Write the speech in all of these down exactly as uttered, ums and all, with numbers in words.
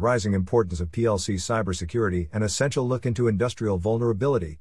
rising importance of P L C cybersecurity, an essential look into industrial vulnerability.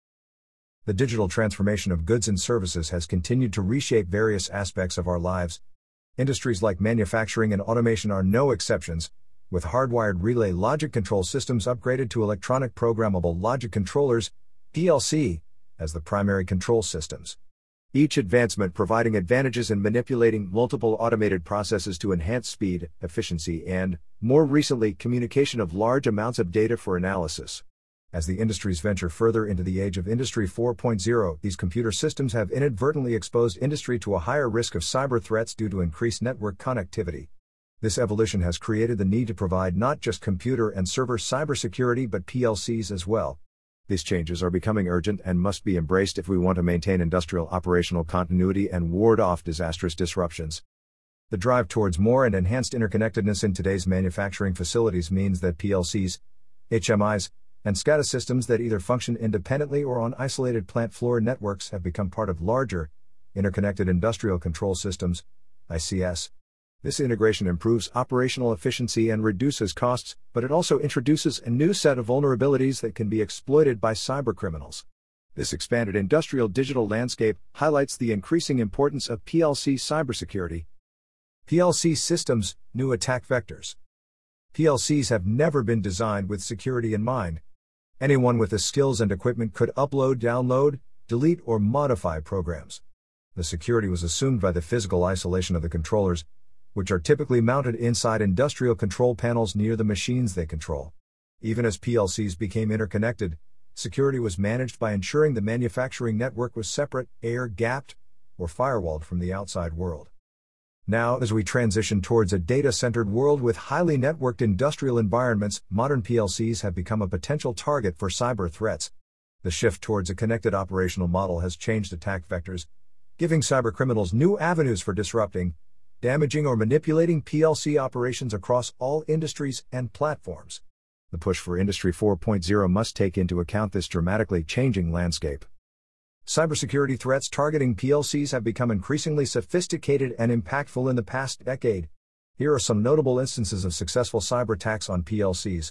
The digital transformation of goods and services has continued to reshape various aspects of our lives. Industries like manufacturing and automation are no exceptions, with hardwired relay logic control systems upgraded to electronic programmable logic controllers, P L C, as the primary control systems. Each advancement providing advantages in manipulating multiple automated processes to enhance speed, efficiency, and, more recently, communication of large amounts of data for analysis. As the industries venture further into the age of Industry four point oh, these computer systems have inadvertently exposed industry to a higher risk of cyber threats due to increased network connectivity. This evolution has created the need to provide not just computer and server cybersecurity but P L Cs as well. These changes are becoming urgent and must be embraced if we want to maintain industrial operational continuity and ward off disastrous disruptions. The drive towards more and enhanced interconnectedness in today's manufacturing facilities means that P L Cs, H M Is, and SCADA systems that either function independently or on isolated plant floor networks have become part of larger, interconnected industrial control systems, I C S. This integration improves operational efficiency and reduces costs, but it also introduces a new set of vulnerabilities that can be exploited by cybercriminals. This expanded industrial digital landscape highlights the increasing importance of P L C cybersecurity. P L C systems, new attack vectors. P L Cs have never been designed with security in mind. Anyone with the skills and equipment could upload, download, delete, or modify programs. The security was assumed by the physical isolation of the controllers, which are typically mounted inside industrial control panels near the machines they control. Even as P L Cs became interconnected, security was managed by ensuring the manufacturing network was separate, air-gapped, or firewalled from the outside world. Now, as we transition towards a data-centered world with highly networked industrial environments, modern P L Cs have become a potential target for cyber threats. The shift towards a connected operational model has changed attack vectors, giving cybercriminals new avenues for disrupting, damaging or manipulating P L C operations across all industries and platforms. The push for Industry four point oh must take into account this dramatically changing landscape. Cybersecurity threats targeting P L Cs have become increasingly sophisticated and impactful in the past decade. Here are some notable instances of successful cyber attacks on P L Cs.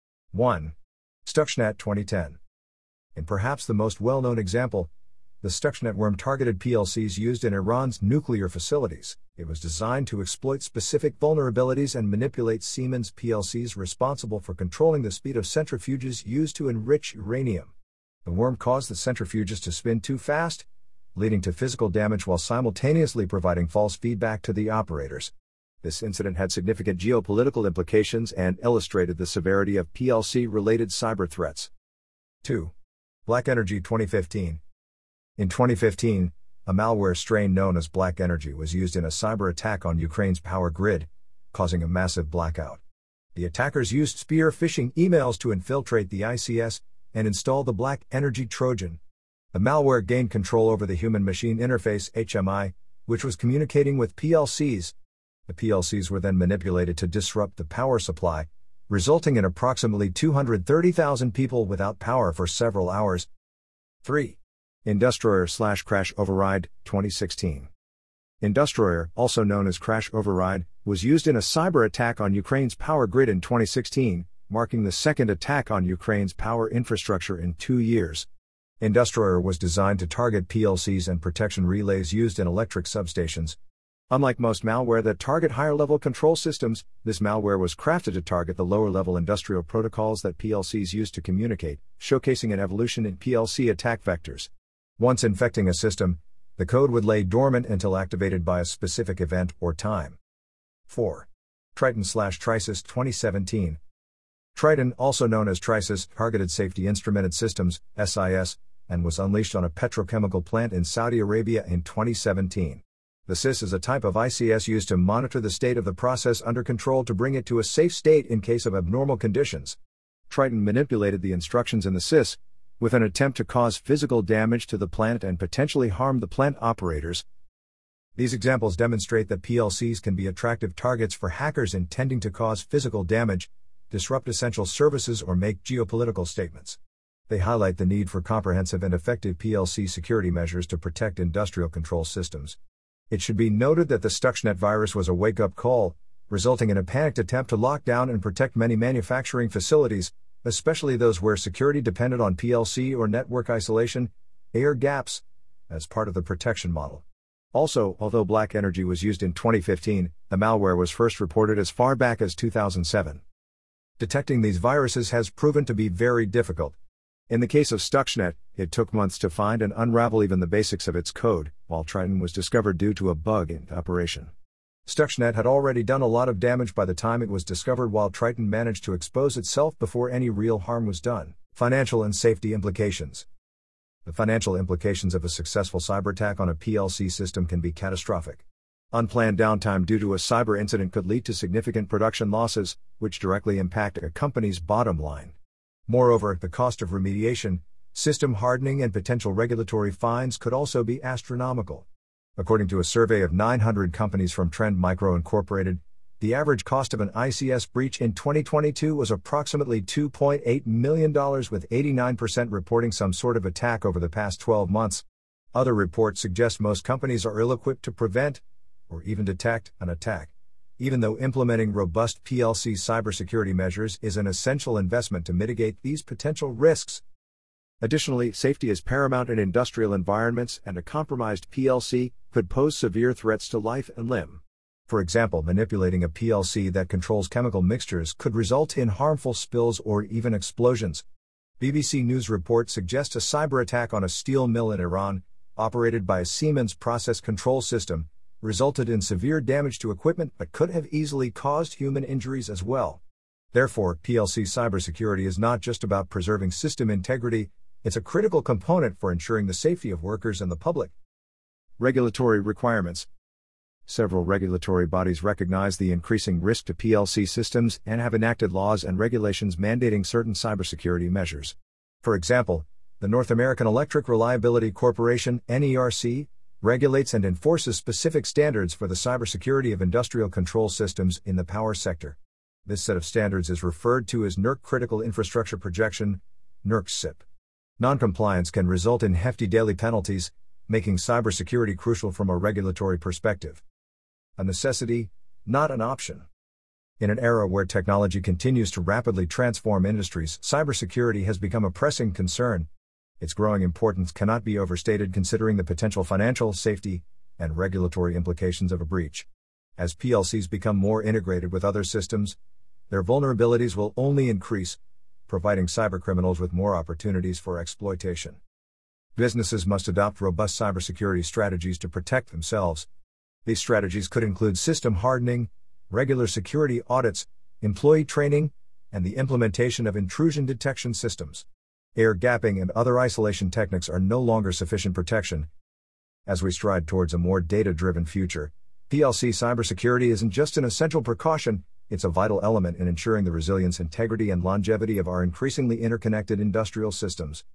one. Stuxnet twenty ten. In perhaps the most well-known example, the Stuxnet worm targeted P L Cs used in Iran's nuclear facilities. It was designed to exploit specific vulnerabilities and manipulate Siemens P L Cs responsible for controlling the speed of centrifuges used to enrich uranium. The worm caused the centrifuges to spin too fast, leading to physical damage while simultaneously providing false feedback to the operators. This incident had significant geopolitical implications and illustrated the severity of P L C-related cyber threats. two. Black Energy twenty fifteen. In twenty fifteen, a malware strain known as Black Energy was used in a cyber attack on Ukraine's power grid, causing a massive blackout. The attackers used spear phishing emails to infiltrate the I C S and install the Black Energy Trojan. The malware gained control over the human-machine interface H M I, which was communicating with P L Cs. The P L Cs were then manipulated to disrupt the power supply, resulting in approximately two hundred thirty thousand people without power for several hours. three. Industroyer slash Crash Override, twenty sixteen. Industroyer, also known as Crash Override, was used in a cyber attack on Ukraine's power grid in twenty sixteen, marking the second attack on Ukraine's power infrastructure in two years. Industroyer was designed to target P L Cs and protection relays used in electric substations. Unlike most malware that target higher-level control systems, this malware was crafted to target the lower-level industrial protocols that P L Cs use to communicate, showcasing an evolution in P L C attack vectors. Once infecting a system, the code would lay dormant until activated by a specific event or time. four. Triton slash Trisis twenty seventeen. Triton, also known as Trisis, targeted Safety Instrumented Systems, S I S, and was unleashed on a petrochemical plant in Saudi Arabia in twenty seventeen. The S I S is a type of I C S used to monitor the state of the process under control to bring it to a safe state in case of abnormal conditions. Triton manipulated the instructions in the S I S, with an attempt to cause physical damage to the plant and potentially harm the plant operators. These examples demonstrate that P L Cs can be attractive targets for hackers intending to cause physical damage, disrupt essential services, or make geopolitical statements. They highlight the need for comprehensive and effective P L C security measures to protect industrial control systems. It should be noted that the Stuxnet virus was a wake-up call, resulting in a panicked attempt to lock down and protect many manufacturing facilities, especially those where security depended on P L C or network isolation, air gaps, as part of the protection model. Also, although Black Energy was used in twenty fifteen, the malware was first reported as far back as two thousand seven. Detecting these viruses has proven to be very difficult. In the case of Stuxnet, it took months to find and unravel even the basics of its code, while Triton was discovered due to a bug in operation. Stuxnet had already done a lot of damage by the time it was discovered, while Triton managed to expose itself before any real harm was done. Financial and safety implications. The financial implications of a successful cyber attack on a P L C system can be catastrophic. Unplanned downtime due to a cyber incident could lead to significant production losses, which directly impact a company's bottom line. Moreover, the cost of remediation, system hardening, and potential regulatory fines could also be astronomical. According to a survey of nine hundred companies from Trend Micro Incorporated, the average cost of an I C S breach in twenty twenty-two was approximately two point eight million dollars, with eighty-nine percent reporting some sort of attack over the past twelve months. Other reports suggest most companies are ill-equipped to prevent, or even detect, an attack, even though implementing robust P L C cybersecurity measures is an essential investment to mitigate these potential risks. Additionally, safety is paramount in industrial environments, and a compromised P L C could pose severe threats to life and limb. For example, manipulating a P L C that controls chemical mixtures could result in harmful spills or even explosions. B B C News report suggests a cyber attack on a steel mill in Iran, operated by a Siemens process control system, resulted in severe damage to equipment but could have easily caused human injuries as well. Therefore, P L C cybersecurity is not just about preserving system integrity, it's a critical component for ensuring the safety of workers and the public. Regulatory requirements. Several regulatory bodies recognize the increasing risk to P L C systems and have enacted laws and regulations mandating certain cybersecurity measures. For example, the North American Electric Reliability Corporation, N E R C, regulates and enforces specific standards for the cybersecurity of industrial control systems in the power sector. This set of standards is referred to as N E R C Critical Infrastructure Protection, N E R C S I P. Noncompliance can result in hefty daily penalties, making cybersecurity crucial from a regulatory perspective. A necessity, not an option. In an era where technology continues to rapidly transform industries, cybersecurity has become a pressing concern. Its growing importance cannot be overstated considering the potential financial, safety, and regulatory implications of a breach. As P L Cs become more integrated with other systems, their vulnerabilities will only increase, providing cybercriminals with more opportunities for exploitation. Businesses must adopt robust cybersecurity strategies to protect themselves. These strategies could include system hardening, regular security audits, employee training, and the implementation of intrusion detection systems. Air gapping and other isolation techniques are no longer sufficient protection. As we stride towards a more data-driven future, P L C cybersecurity isn't just an essential precaution, it's a vital element in ensuring the resilience, integrity, and longevity of our increasingly interconnected industrial systems.